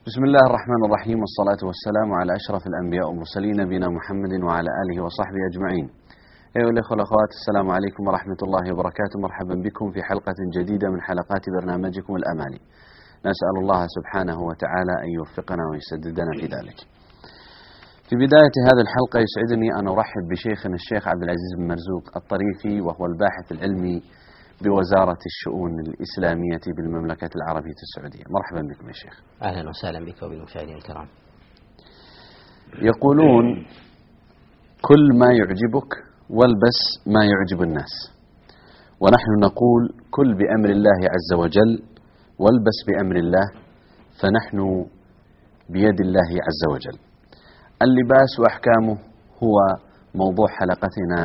بسم الله الرحمن الرحيم، والصلاة والسلام على أشرف الأنبياء والمرسلين نبينا محمد وعلى آله وصحبه أجمعين. أيها الأخوة والأخوات، السلام عليكم ورحمة الله وبركاته. مرحبا بكم في حلقة جديدة من حلقات برنامجكم الأماني. نسأل الله سبحانه وتعالى أن يوفقنا ويسددنا في ذلك. في بداية هذه الحلقة يسعدني أن أرحب بشيخنا الشيخ عبد العزيز بن مرزوق الطريفي، وهو الباحث العلمي بوزارة الشؤون الإسلامية بالمملكة العربية السعودية. مرحبا بكم يا شيخ. أهلا وسهلا بك وبالمشاهدين الكرام. يقولون كل ما يعجبك والبس ما يعجب الناس، ونحن نقول كل بأمر الله عز وجل والبس بأمر الله، فنحن بيد الله عز وجل. اللباس وأحكامه هو موضوع حلقتنا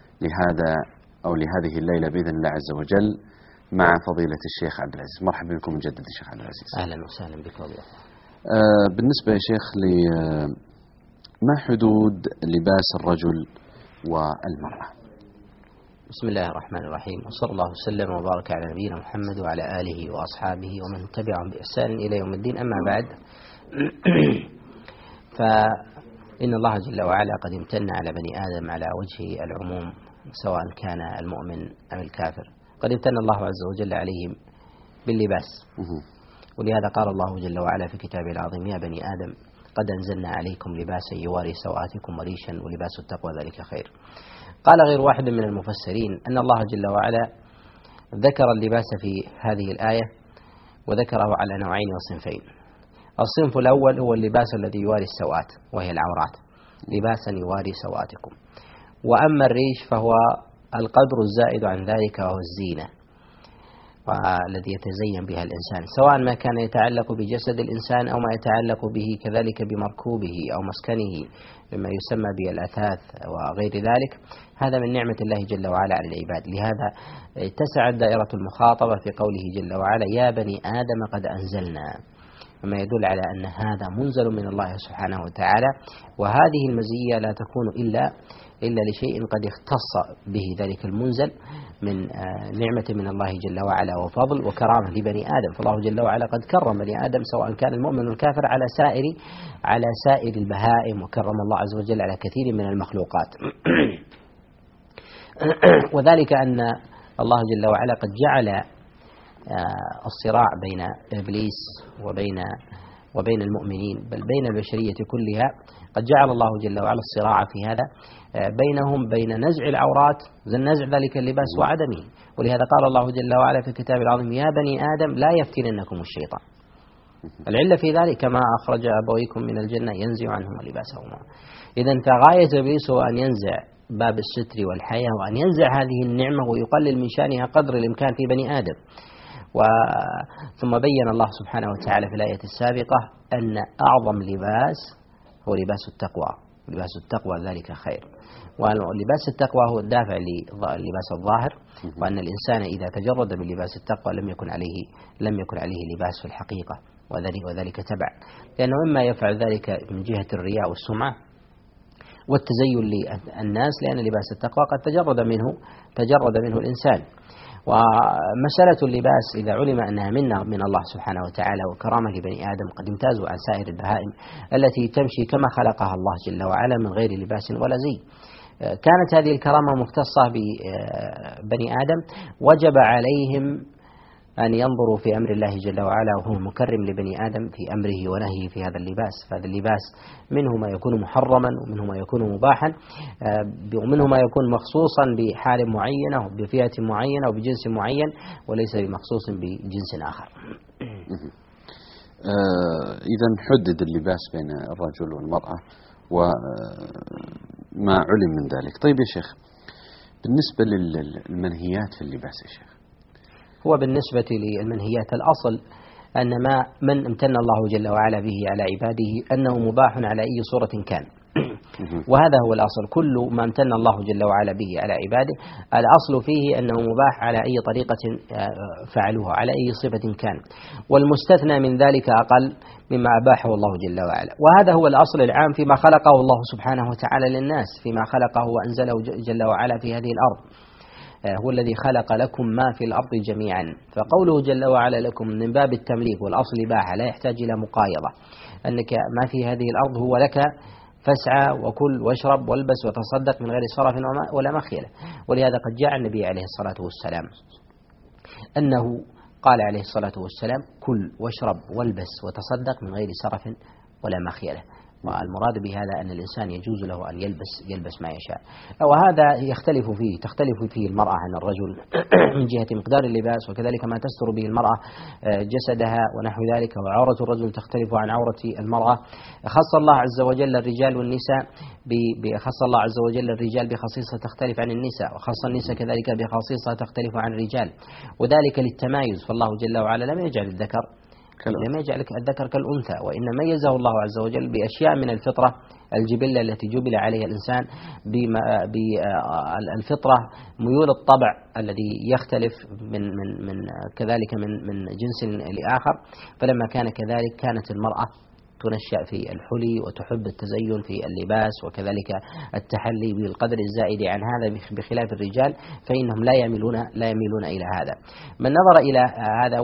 لهذه الليلة بإذن الله عز وجل مع فضيلة الشيخ عبد العزيز. مرحبا بكم من جديد الشيخ عبد العزيز. أهلا وسهلا بك والله. بالنسبة يا شيخ ما حدود لباس الرجل والمرأة؟ بسم الله الرحمن الرحيم، وصلى الله وسلم وبارك على نبينا محمد وعلى آله وأصحابه ومن تبعهم بإحسان إلى يوم الدين. أما بعد، فإن الله جل وعلا قد امتن على بني آدم على وجه العموم، سواء كان المؤمن أم الكافر. قد امتن الله عز وجل عليهم باللباس، ولهذا قال الله جل وعلا في كتابه العظيم: يا بني آدم قد أنزلنا عليكم لباسا يواري سوآتكم وريشا ولباس التقوى ذلك خير. قال غير واحد من المفسرين أن الله جل وعلا ذكر اللباس في هذه الآية وذكره على نوعين وصنفين. الصنف الأول هو اللباس الذي يواري السوآت وهي العورات، لباسا يواري سوآتكم. وأما الريش فهو القدر الزائد عن ذلك، وهو الزينة والذي يتزين بها الإنسان، سواء ما كان يتعلق بجسد الإنسان أو ما يتعلق به كذلك بمركوبه أو مسكنه مما يسمى بالأثاث وغير ذلك. هذا من نعمة الله جل وعلا على العباد. لهذا اتسعت دائرة المخاطبة في قوله جل وعلا: يا بني آدم قد أنزلنا، مما يدل على أن هذا منزل من الله سبحانه وتعالى. وهذه المزية لا تكون إلا لشيء قد اختص به ذلك المنزل من نعمة من الله جل وعلا وفضل وكرامة لبني آدم. فالله جل وعلا قد كرم بني آدم سواء كان المؤمن والكافر على سائر البهائم، وكرم الله عز وجل على كثير من المخلوقات. وذلك أن الله جل وعلا قد جعل الصراع بين إبليس وبين المؤمنين، بل بين البشرية كلها، قد جعل الله جل وعلا الصراع في هذا بينهم، بين نزع العورات، نزع ذلك اللباس وعدمه. ولهذا قال الله جل وعلا في الكتاب العظيم: يا بني آدم لا يفتننكم الشيطان. العلة في ذلك: كما أخرج أبويكم من الجنة ينزع عنهما لباسهما. إذن فغاية إبليس هو أن ينزع باب الستر والحياة، وأن ينزع هذه النعمة ويقلل من شأنها قدر الإمكان في بني آدم. ثم بين الله سبحانه وتعالى في الآية السابقة أن أعظم لباس هو لباس التقوى، لباس التقوى ذلك خير. ولباس التقوى هو الدافع للباس الظاهر، وأن الإنسان إذا تجرد من لباس التقوى لم يكن عليه لباس في الحقيقة، وذلك تبع، لأنه إما يفعل ذلك من جهة الرياء والسمعة والتزين للناس، لأن لباس التقوى قد تجرد منه الإنسان. ومسألة اللباس إذا علم أنها من الله سبحانه وتعالى وكرامة لبني آدم، قد امتازوا عن سائر البهائم التي تمشي كما خلقها الله جل وعلا من غير لباس ولا زي. كانت هذه الكرامة مختصة ببني آدم، وجب عليهم أن ينظروا في أمر الله جل وعلا، وهو مكرم لبني آدم في أمره ونهيه في هذا اللباس. فهذا اللباس منه ما يكون محرما، ومنه ما يكون مباحا، ومنه ما يكون مخصوصا بحال معينة وبفئة معينة وبجنس معين، وليس بمخصوص بجنس آخر. إذن حدد اللباس بين الرجل والمرأة وما علم من ذلك. طيب يا شيخ، بالنسبة للمنهيات في اللباس يا شيخ؟ هو بالنسبة للمنهيات الأصل أن من امتن الله جل وعلا به على عباده أنه مباح على أي صورة كان. وهذا هو الأصل. كل ما امتن الله جل وعلا به على عباده الأصل فيه أنه مباح على أي طريقة فعلوها، على أي صفة كان، والمستثنى من ذلك أقل مما أباحه الله جل وعلا. وهذا هو الأصل العام فيما خلقه الله سبحانه وتعالى للناس، فيما خلقه وأنزله جل وعلا في هذه الأرض. هو الذي خلق لكم ما في الأرض جميعا. فقوله جل وعلا لكم من باب التمليك والأصل إباحة لا يحتاج إلى مقايضة، أنك ما في هذه الأرض هو لك فاسعى وكل واشرب والبس وتصدق من غير صرف ولا مخيلة. ولهذا قد جاء النبي عليه الصلاة والسلام أنه قال عليه الصلاة والسلام كل واشرب والبس وتصدق من غير سرف ولا مخيلة. والمراد بهذا أن الإنسان يجوز له أن يلبس ما يشاء. وهذا تختلف فيه المرأة عن الرجل من جهة مقدار اللباس، وكذلك ما تستر به المرأة جسدها ونحو ذلك. وعورة الرجل تختلف عن عورة المرأة. خص الله عز وجل الرجال والنساء خص الله عز وجل الرجال بخصيصة تختلف عن النساء، وخص النساء كذلك بخصيصة تختلف عن الرجال، وذلك للتمايز. فالله جل وعلا لم يجعل الذكر كالأنثى، وإنما ميزه الله عز وجل بأشياء من الفطرة الجبلة التي جبل عليها الإنسان، بالفطرة ميول الطبع الذي يختلف من كذلك من جنس لآخر. فلما كان كذلك كانت المرأة تنشأ في الحلي وتحب التزين في اللباس وكذلك التحلي بالقدر الزائد عن هذا، بخلاف الرجال فإنهم لا يميلون إلى هذا. من نظر إلى هذا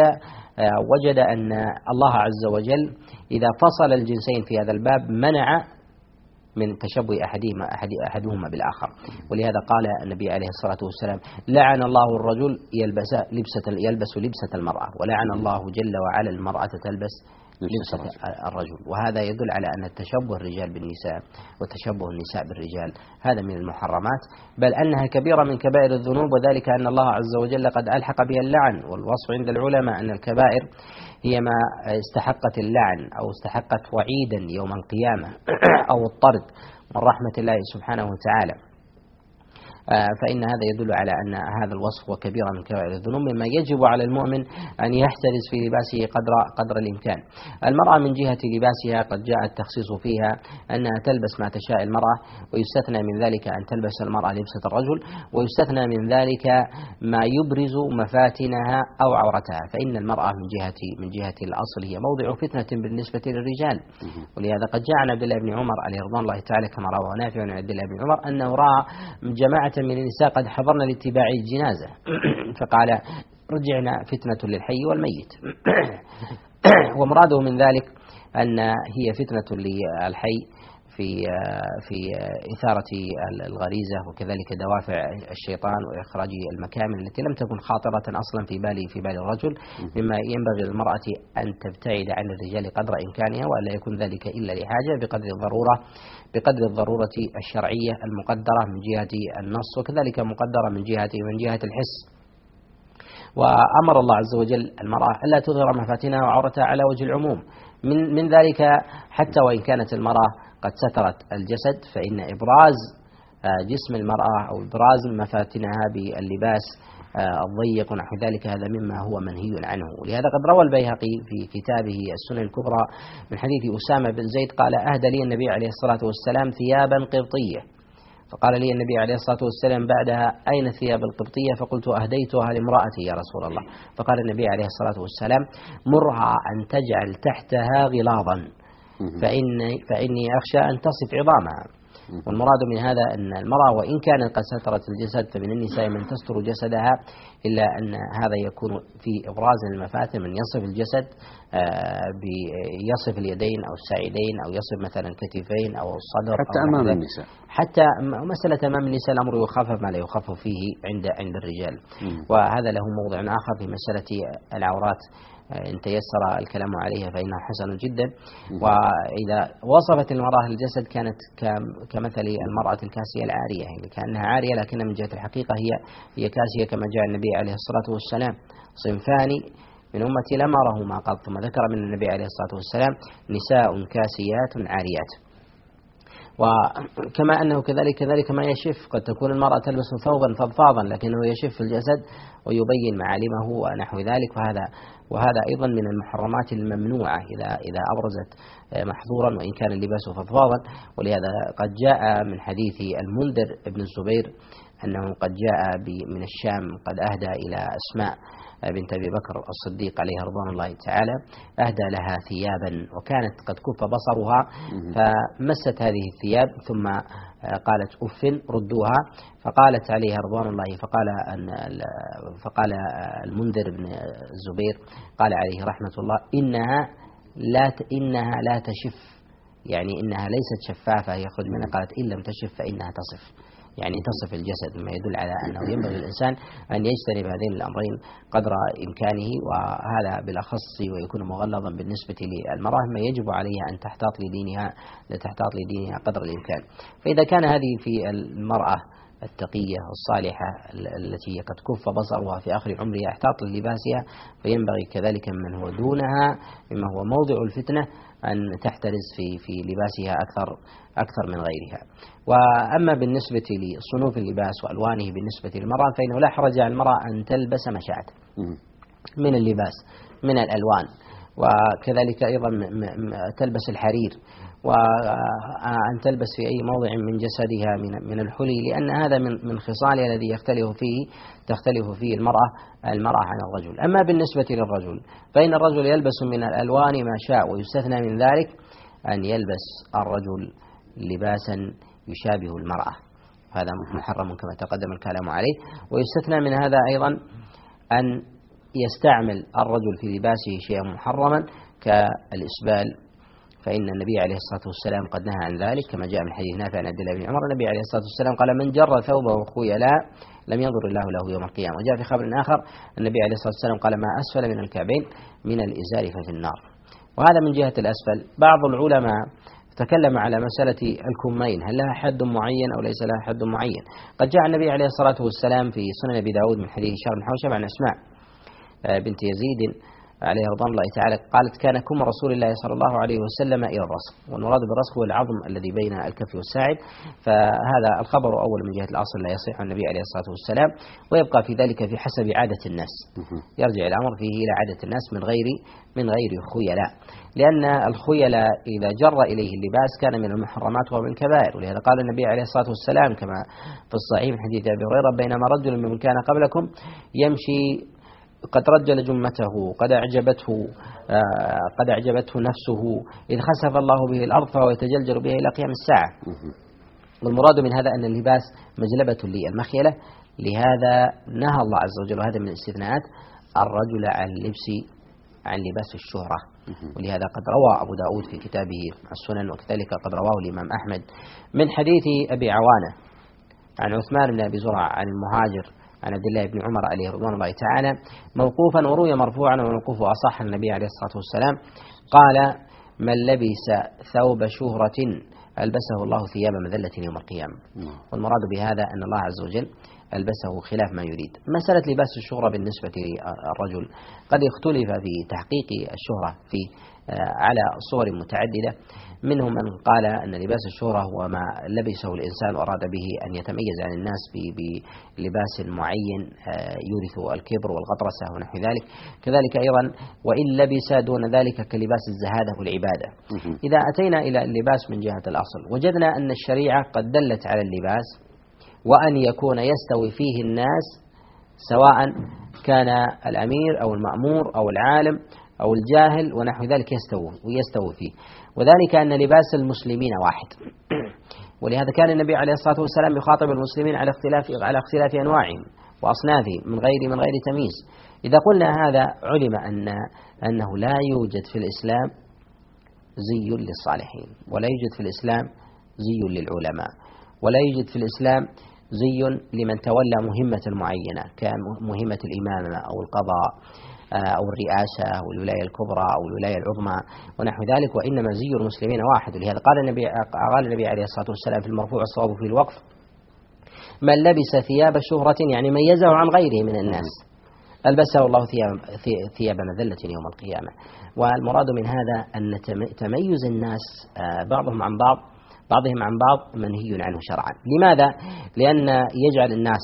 وجد أن الله عز وجل إذا فصل الجنسين في هذا الباب منع من تشبه أحدهما بالآخر. ولهذا قال النبي عليه الصلاة والسلام لعن الله الرجل يلبس لبسة المرأة، ولعن الله جل وعلا المرأة تلبس لبسة الرجل. وهذا يدل على أن التشبه الرجال بالنساء وتشبه النساء بالرجال هذا من المحرمات، بل أنها كبيرة من كبائر الذنوب، وذلك أن الله عز وجل قد ألحق بها اللعن. والوصف عند العلماء أن الكبائر هي ما استحقت اللعن أو استحقت وعيدا يوم القيامة أو الطرد من رحمة الله سبحانه وتعالى. فإن هذا يدل على أن هذا الوصف هو كبيرة من كبائر الذنوب، مما يجب على المؤمن أن يحترز في لباسه قدر الإمكان. المرأة من جهة لباسها قد جاء التخصيص فيها أنها تلبس ما تشاء المرأة، ويستثنى من ذلك أن تلبس المرأة لبسة الرجل، ويستثنى من ذلك ما يبرز مفاتنها أو عورتها. فإن المرأة من جهة الأصل هي موضع فتنة بالنسبة للرجال. ولهذا قد جاء عن عبد الله بن عمر عليه رضوان الله تعالى كما رواه نافع عن عبد الله بن عمر أنه رأى جماعة من النساء قد حضرن لاتباع الجنازة فقال رجعنا فتنة للحي والميت. ومراده من ذلك أن هي فتنة للحي في إثارة الغريزة وكذلك دوافع الشيطان وإخراج المكامن التي لم تكن خاطرة أصلا في بال الرجل، مما ينبغي للمرأة أن تبتعد عن الرجال قدر إمكانها، وألا يكون ذلك إلا لحاجة بقدر الضرورة الشرعية المقدرة من جهة النص، وكذلك مقدرة من جهة الحس. وأمر الله عز وجل المرأة ألا تظهر مفاتنها وعورتها على وجه العموم. من ذلك حتى وإن كانت المرأة قد سترت الجسد، فإن إبراز جسم المرأة أو إبراز مفاتنها باللباس الضيق ونحو ذلك هذا مما هو منهي عنه. ولهذا قد روى البيهقي في كتابه السنن الكبرى من حديث أسامة بن زيد قال أهدى لي النبي عليه الصلاة والسلام ثيابا قبطية، فقال لي النبي عليه الصلاة والسلام بعدها أين الثياب القبطية؟ فقلت أهديتها لامرأتي يا رسول الله. فقال النبي عليه الصلاة والسلام مرها أن تجعل تحتها غلاظا فإني أخشى أن تصف عظامها. والمراد من هذا أن المرأة وإن كانت قد سترت الجسد فمن النساء من تستر جسدها، إلا أن هذا يكون في إبراز المفاتن من يصف الجسد يصف اليدين أو الساعدين أو يصف مثلا الكتفين أو الصدر حتى أو أمام النساء، حتى مسألة أمام النساء الأمر يخفف ما لا يخفف فيه عند الرجال. وهذا له موضع آخر في مسألة العورات إن تيسر الكلام عليها فإنها حسن جدا. وإذا وصفت المرأة الجسد كانت كمثل المرأة الكاسية العارية، يعني كأنها عارية لكن من جهة الحقيقة هي كاسية كما جاء النبي عليه الصلاة والسلام صنفان من أمتي لم أرهما قط، ثم ذكر من النبي عليه الصلاة والسلام نساء كاسيات عاريات. وكما أنه كذلك ما يشف، قد تكون المرأة تلبس ثوبا فضفاضا لكنه يشف في الجسد ويبين معالمه ونحو ذلك، وهذا أيضا من المحرمات الممنوعة إذا أبرزت محظورا وإن كان اللباس فضفاضا. ولهذا قد جاء من حديث المنذر ابن الزبير أنه قد جاء من الشام قد أهدى إلى أسماء بنت أبي بكر الصديق عليه رضوان الله تعالى، أهدى لها ثيابا وكانت قد كف بصرها، فمست هذه الثياب ثم قالت أف ردوها، فقالت عليها رضوان الله، فقال المنذر بن الزبير قال عليه رحمة الله إنها لا تشف، يعني إنها ليست شفافة يخرج منها، قالت إن لم تشف فإنها تصف، يعني تصف الجسد، مما يدل على أنه ينبغي للإنسان أن يجتنب هذين الأمرين قدر إمكانه، وهذا بالأخص ويكون مغلظا بالنسبة للمرأة، ما يجب عليها أن تحتاط لدينها قدر الإمكان. فإذا كان هذه في المرأة التقية الصالحة التي قد كف بصرها في آخر عمرها احتاط للباسها، فينبغي كذلك من هو دونها مما هو موضع الفتنة أن تحترز في لباسها أكثر من غيرها. وأما بالنسبة لصنوف اللباس وألوانه بالنسبة للمرأة، فإنه لا حرج على المرأة أن تلبس ما شاءت من اللباس من الألوان، وكذلك أيضا تلبس الحرير، وأن تلبس في أي موضع من جسدها من الحلي، لأن هذا من خصالها الذي تختلف فيه المرأة عن الرجل. أما بالنسبة للرجل فإن الرجل يلبس من الألوان ما شاء، ويستثنى من ذلك أن يلبس الرجل لباسا يشابه المرأة، هذا محرم كما تقدم الكلام عليه. ويستثنى من هذا أيضا أن يستعمل الرجل في لباسه شيئا محرما كالإسبال، فإن النبي عليه الصلاة والسلام قد نهى عن ذلك، كما جاء من حديث نافع عن عبد الله بن عمر، النبي عليه الصلاة والسلام قال من جر ثوبه خيلاء لم ينظر الله له يوم القيامة. وجاء في خبر آخر النبي عليه الصلاة والسلام قال ما أسفل من الكعبين من الإزار ففي النار. وهذا من جهة الأسفل. بعض العلماء تكلم على مسألة الكمين، هل لها حد معين أو ليس لها حد معين؟ قد جاء النبي عليه الصلاة والسلام في سنن أبي داود من حديث هشام بن حوشب عن أسماء بنت يزيد عليه رضوان الله تعالى قالت كان كم رسول الله صلى الله عليه وسلم إلى الرسغ، والمراد بالرسغ هو العظم الذي بين الكف والساعد، فهذا الخبر أول من جهة الأصل لا يصح عن النبي عليه الصلاة والسلام، ويبقى في ذلك في حسب عادة الناس، يرجع الأمر فيه إلى عادة الناس من غير خيلاء، لأن الخيلاء إذا جر إليه اللباس كان من المحرمات ومن الكبائر. ولهذا قال النبي عليه الصلاة والسلام كما في الصحيح من حديث أبي هريرة بينما رجل ممن كان قبلكم يمشي قد رجل جمته قد أعجبته نفسه إذ خسف الله به الأرض فهو يتجلجل بها إلى قيام الساعة. والمراد من هذا أن اللباس مجلبة للمخيلة، لهذا نهى الله عز وجل، وهذا من الاستثناءات، الرجل عن لباس الشهرة. ولهذا قد روى أبو داود في كتابه السنن، وكذلك قد رواه الإمام أحمد من حديث أبي عوانة عن عثمان بن أبي زرع عن المهاجر عن عبد الله بن عمر عليه رضوان الله تعالى موقوفا، وروي مرفوعا والموقوف أصح النبي عليه الصلاة والسلام قال من لبس ثوب شهرة ألبسه الله ثياب مذلة يوم القيامة. والمراد بهذا أن الله عز وجل ألبسه خلاف ما يريد. مسألة لباس الشهرة بالنسبة للرجل قد اختلف في تحقيق الشهرة على صور متعددة، منهم من قال أن لباس الشهرة هو ما لبسه الإنسان وأراد به أن يتميز عن الناس بلباس معين يورث الكبر والغطرسة ونحو ذلك. كذلك أيضا وإن لبس دون ذلك كلباس الزهادة والعبادة. إذا أتينا إلى اللباس من جهة الأصل وجدنا أن الشريعة قد دلت على اللباس، وأن يكون يستوي فيه الناس سواء كان الأمير أو المأمور أو العالم أو الجاهل ونحو ذلك يستوي فيه، وذلك أن لباس المسلمين واحد. ولهذا كان النبي عليه الصلاة والسلام يخاطب المسلمين على اختلاف أنواعهم وأصنافهم من غير تمييز. إذا قلنا هذا علم أنه لا يوجد في الإسلام زي للصالحين، ولا يوجد في الإسلام زي للعلماء، ولا يوجد في الإسلام زي لمن تولى مهمة معينة كمهمة الإمامة أو القضاء أو الرئاسة أو الولاية الكبرى أو الولاية العظمى ونحو ذلك، وإنما زي المسلمين واحد. ولهذا قال النبي عليه الصلاة والسلام في المرفوع الصواب في الوقف من لبس ثياب شهرة، يعني ميزه عن غيره من الناس، ألبسه الله ثياب مذلة يوم القيامة. والمراد من هذا أن تميز الناس بعضهم عن بعض منهي عنه شرعا. لماذا؟ لأن يجعل الناس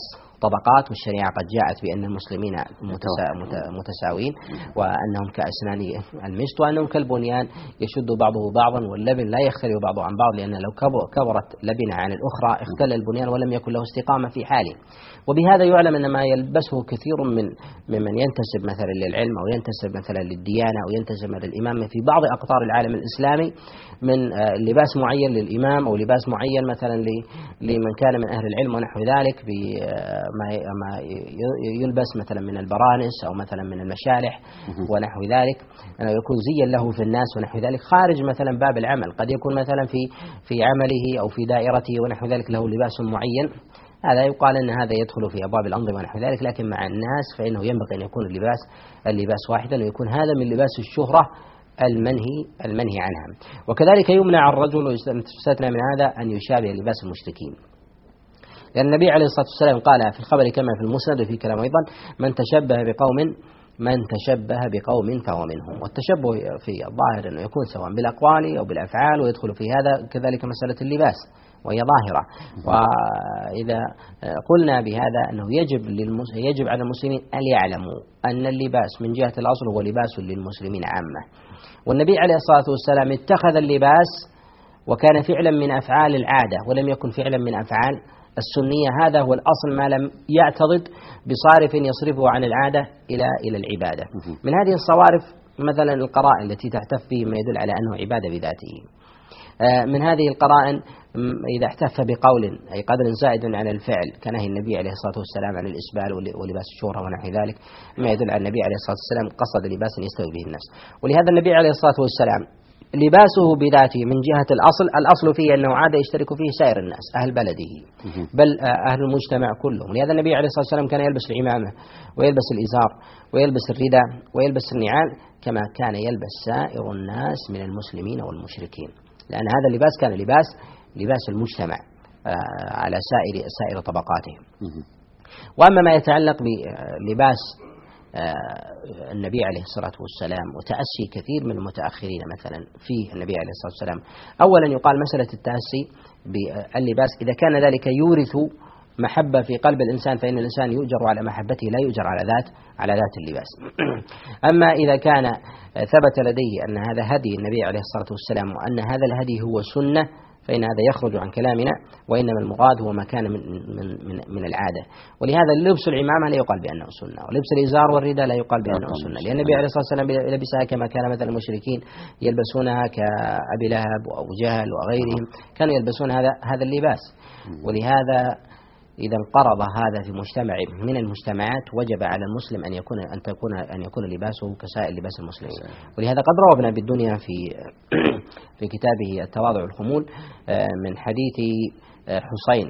طبقات، والشريعة قد جاءت بأن المسلمين متساوين، وأنهم كأسنان المشط، وأنهم كالبنيان يشد بعضه بعضا، واللبن لا يختلف بعضه عن بعض، لأن لو كبرت لبنة عن الأخرى اختل البنيان ولم يكن له استقامة في حاله. وبهذا يعلم أن ما يلبسه كثير ممن ينتسب مثلا للعلم أو ينتسب مثلا للديانة أو ينتسب للإمامة في بعض أقطار العالم الإسلامي من لباس معين للإمام أو لباس معين مثلا لمن كان من أهل العلم ونحو ذلك، بما يلبس مثلا من البرانس أو مثلا من المشالح ونحو ذلك، أنه يكون زيا له في الناس ونحو ذلك خارج مثلا باب العمل. قد يكون مثلا في عمله أو في دائرته ونحو ذلك له لباس معين، هذا يقال أن هذا يدخل في أبواب الأنظمة ونحو ذلك، لكن مع الناس فإنه ينبغي أن يكون اللباس واحدا، ويكون هذا من لباس الشهرة المنهي عنها. وكذلك يمنع الرجل ويستثنى من هذا أن يشابه لباس المشركين، لأن النبي عليه الصلاة والسلام قال في الخبر كما في المسند وفي كلام أيضا: من تشبه بقوم فهو منهم. والتشبه في الظاهر أنه يكون سواء بالأقوال أو بالأفعال، ويدخل في هذا كذلك مسألة اللباس وهي ظاهرة. وإذا قلنا بهذا أنه يجب على المسلمين أن يعلموا أن اللباس من جهة الأصل هو لباس للمسلمين عامة، والنبي عليه الصلاة والسلام اتخذ اللباس وكان فعلا من أفعال العادة ولم يكن فعلا من أفعال السنية. هذا هو الأصل، ما لم يعتضد بصارف يصرفه عن العادة إلى العبادة. من هذه الصوارف مثلا القرائن التي تحتف به ما يدل على أنه عبادة بذاته. من هذه القرائن إذا احتف بقول أي قدر زائد عن الفعل كنهي النبي عليه الصلاة والسلام عن الإسبال ولباس الشهرة ونحو ذلك، ما يدل على النبي عليه الصلاة والسلام قصد لباسا يستوي به الناس. ولهذا النبي عليه الصلاة والسلام لباسه بذاته من جهة الأصل فيه أنه عادة يشترك فيه سائر الناس أهل بلده بل أهل المجتمع كلهم. ولهذا النبي عليه الصلاة والسلام كان يلبس العمامة ويلبس الإزار ويلبس الرداء ويلبس النعال كما كان يلبس سائر الناس من المسلمين والمشركين، لأن هذا اللباس كان لباس المجتمع على سائر طبقاته. وأما ما يتعلق بلباس النبي عليه الصلاة والسلام وتأسي كثير من المتأخرين مثلا في النبي عليه الصلاة والسلام، أولا يقال مسألة التأسي باللباس إذا كان ذلك يورث محبة في قلب الإنسان فإن الإنسان يؤجر على محبته لا يؤجر على ذات اللباس. أما إذا كان ثبت لديه أن هذا هدي النبي عليه الصلاة والسلام وأن هذا الهدي هو سنة فإن هذا يخرج عن كلامنا، وإنما المراد هو ما كان من العادة. ولهذا لبس العمامة لا يقال بأنه سنة، ولبس الإزار والرداء لا يقال بأنه سنة، لأن النبي عليه الصلاة والسلام لبسها كما كان مثل المشركين يلبسونها كأبي لهب وأبو جهل وغيرهم، كانوا يلبسون هذا اللباس. ولهذا إذا انقرض هذا في مجتمع من المجتمعات وجب على المسلم أن يكون لباسه كسائر لباس المسلمين. ولهذا قد روى ابن أبي الدنيا في كتابه التواضع والخمول من حديث حسين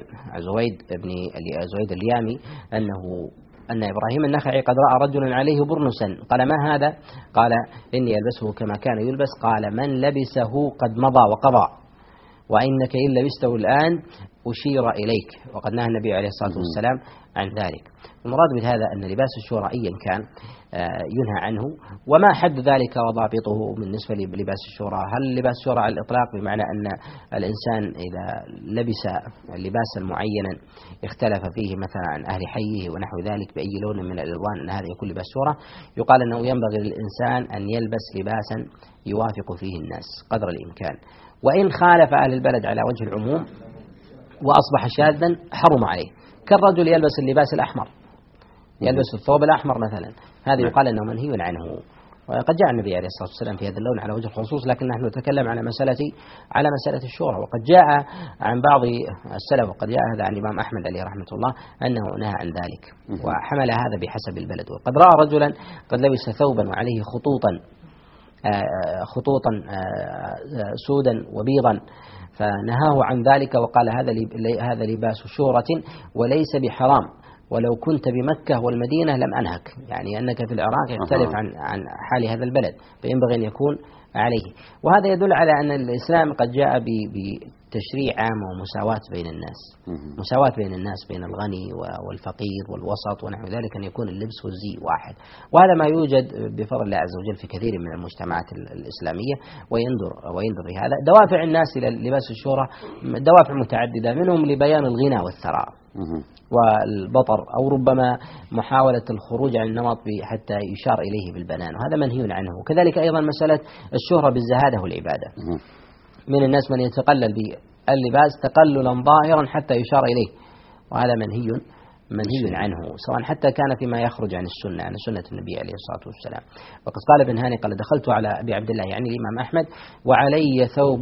زويد اليامي أن إبراهيم النخعي قد رأى رجلا عليه برنسا، قال: ما هذا؟ قال: إني ألبسه كما كان يلبس. قال: من لبسه قد مضى وقضى، وإنك إن لبسته الآن أشير إليك. وقد نهى النبي عليه الصلاة والسلام عن ذلك. المراد بهذا أن لباس الشورى أيا كان ينهى عنه. وما حد ذلك وضابطه بالنسبة للباس الشورى؟ هل لباس الشورى على الإطلاق بمعنى أن الإنسان إذا لبس لباسا معينا اختلف فيه مثلا عن أهل حيه ونحو ذلك بأي لون من الألوان أن هذا يكون لباس شورى؟ يقال أنه ينبغي للإنسان أن يلبس لباسا يوافق فيه الناس قدر الإمكان، وإن خالف أهل البلد على وجه العموم وأصبح شاذا حرم عليه، كالرجل يلبس اللباس الأحمر، يلبس الثوب الأحمر مثلا، هذا يقال أنه منهي عنه. وقد جاء النبي عليه الصلاة والسلام في هذا اللون على وجه الخصوص، لكن نحن نتكلم على مسألة الشورى. وقد جاء عن بعض السلف وقد جاء هذا عن الإمام أحمد عليه رحمة الله أنه نهى عن ذلك وحمل هذا بحسب البلد. وقد رأى رجلا قد لبس ثوبا وعليه خطوطا سودا وبيضا فنهاه عن ذلك وقال: هذا لباس شورة وليس بحرام، ولو كنت بمكة والمدينة لم أنهك، يعني أنك في العراق يختلف عن حال هذا البلد فينبغي أن يكون عليه. وهذا يدل على أن الإسلام قد جاء بتشريع عام ومساواة بين الناس، مساواة بين الناس بين الغني والفقير والوسط ونحو ذلك، أن يكون اللبس والزي واحد. وهذا ما يوجد بفضل الله عز وجل في كثير من المجتمعات الإسلامية. وينظر لهذا دوافع الناس إلى لباس الشورى دوافع متعددة، منهم لبيان الغنى والثراء، والبطر، أو ربما محاولة الخروج عن النمط حتى يشار إليه بالبنان، وهذا منهي عنه. وكذلك أيضا مسألة الشهرة بالزهادة والعبادة. من الناس من يتقلل باللباس تقللا ظاهرا حتى يشار إليه، وهذا منهي عنه، سواء حتى كان فيما يخرج عن السنة، عن سنة النبي عليه الصلاة والسلام. وقد قال ابن هاني قال دخلت على أبي عبد الله يعني الإمام أحمد وعلي ثوب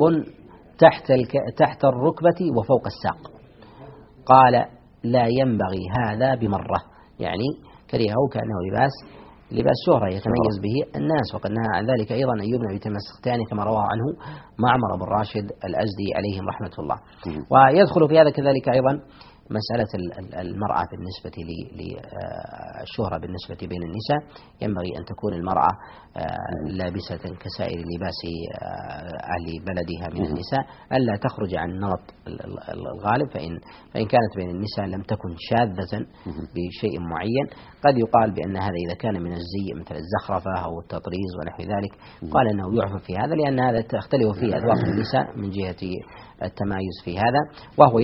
تحت الركبة وفوق الساق، قال لا ينبغي هذا بمرة، يعني كرهه كأنه لباس شهرة يتميز به الناس. وقد نهى عن ذلك أيضا أيوب بن أبي تميم السختياني كما رواه عنه معمر بن راشد الأزدي عليهم رحمة الله. ويدخل في هذا كذلك أيضا مسألة المرأة بالنسبة للشهرة بالنسبة بين النساء، ينبغي أن تكون المرأة لابسة كسائر لباس أهل بلدها من النساء، ألا تخرج عن النمط الغالب، فإن كانت بين النساء لم تكن شاذة بشيء معين. قد يقال بأن هذا إذا كان من الزي مثل الزخرفة أو التطريز ونحو ذلك قال أنه يعفى في هذا، لأن هذا تختلف فيه أذواق النساء من جهة التمايز في هذا، وهو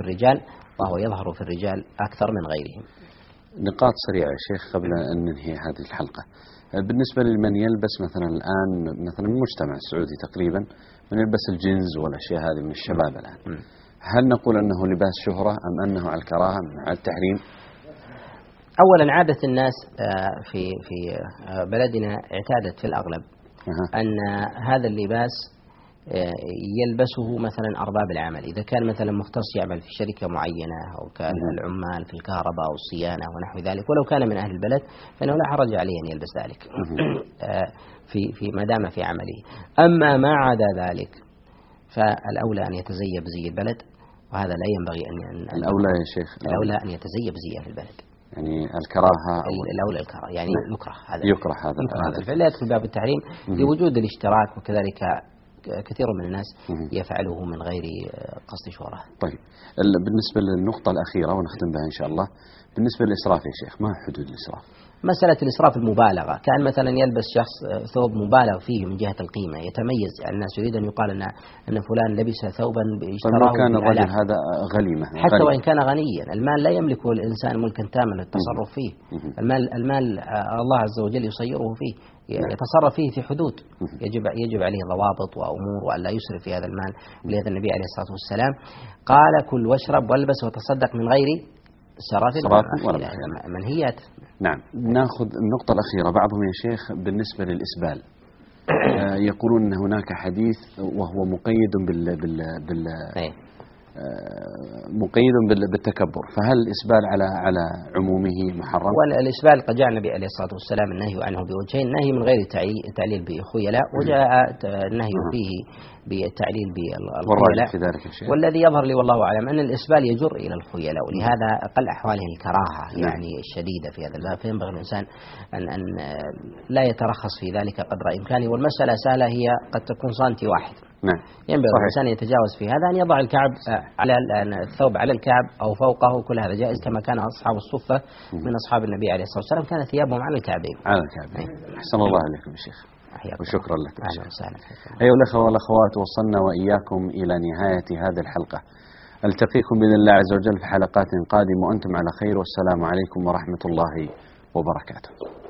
يظهر في الرجال أكثر من غيرهم. نقاط سريعة يا شيخ قبل أن ننهي هذه الحلقة. بالنسبة لمن يلبس مثلا الآن مثلا المجتمع السعودي تقريبا من يلبس الجينز والأشياء هذه من الشباب الآن، هل نقول أنه لباس شهرة أم أنه على الكراهة على التحريم؟ أولا عادة الناس في بلدنا اعتادت في الأغلب أن هذا اللباس يلبسه مثلا أرباب العمل، إذا كان مثلا مختص يعمل في شركة معينة، أو كان العمال في الكهرباء أو الصيانة ونحو ذلك، ولو كان من أهل البلد فإنه لا حرج عليه أن يلبس ذلك في ما دام في عمله. أما ما عدا ذلك فالأولى أن يتزي بزي البلد، وهذا لا ينبغي أن الأولى يا شيخ الأولى أن يتزي بزي أهل البلد، يعني الكراهة الأولى الكراهة، يعني يكره هذا الفعل، لا يدخل باب التحريم لوجود الاشتراك، وكذلك كثير من الناس يفعله من غير قصد شهرة. طيب بالنسبة للنقطة الأخيرة ونختم بها إن شاء الله، بالنسبة للإسراف يا شيخ، ما حدود الإسراف؟ مسألة الإسراف المبالغة، كان مثلا يلبس شخص ثوب مبالغ فيه من جهة القيمة يتميز، يعني الناس يريد أن يقال أن فلان لبس ثوبا اشتراه. طيب كان الرجل هذا غليمة حتى وإن كان غنيا، المال لا يملكه الإنسان ملكا تاما للتصرف فيه، المال الله عز وجل يصيره فيه، يتصرف فيه في حدود، يجب عليه ضوابط وأمور، وأن لا يسرف في هذا المال. ولهذا النبي عليه الصلاة والسلام قال كل واشرب والبس وتصدق من غير سراف ولا منهيات. نعم. ناخذ النقطة الأخيرة. بعضهم يا شيخ بالنسبة للإسبال يقولون أن هناك حديث وهو مقيد مقيد بالتكبر، فهل الإسبال على عمومه محرم؟ والإسبال قد جاء النبي عليه الصلاة والسلام النهي عنه بوجهين، النهي من غير تعليل بخيلاء، وجاء النهي فيه بالتعليل بالخيلاء، والذي يظهر لي والله أعلم أن الإسبال يجر إلى الخيلاء، ولهذا أقل أحواله الكراهة يعني الشديدة في هذا الباب، فينبغي الإنسان أن لا يترخص في ذلك قدر إمكانه، والمسألة سهلة، هي قد تكون سنتي واحد. نعم. ينبغي الإنسان يتجاوز في هذا، أن يضع الكعب على الثوب على الكعب أو فوقه، كل هذا جائز، كما كان أصحاب الصفة من أصحاب النبي عليه الصلاة والسلام كانت ثيابهم على الكعبين. أحسن الله عليكم يا شيخ، وشكرا لك. أهلا وسهلا. أيها الأخوة والأخوات، وصلنا وإياكم إلى نهاية هذه الحلقة، ألتقيكم بإذن الله عز وجل في حلقات قادمة وأنتم على خير، والسلام عليكم ورحمة الله وبركاته.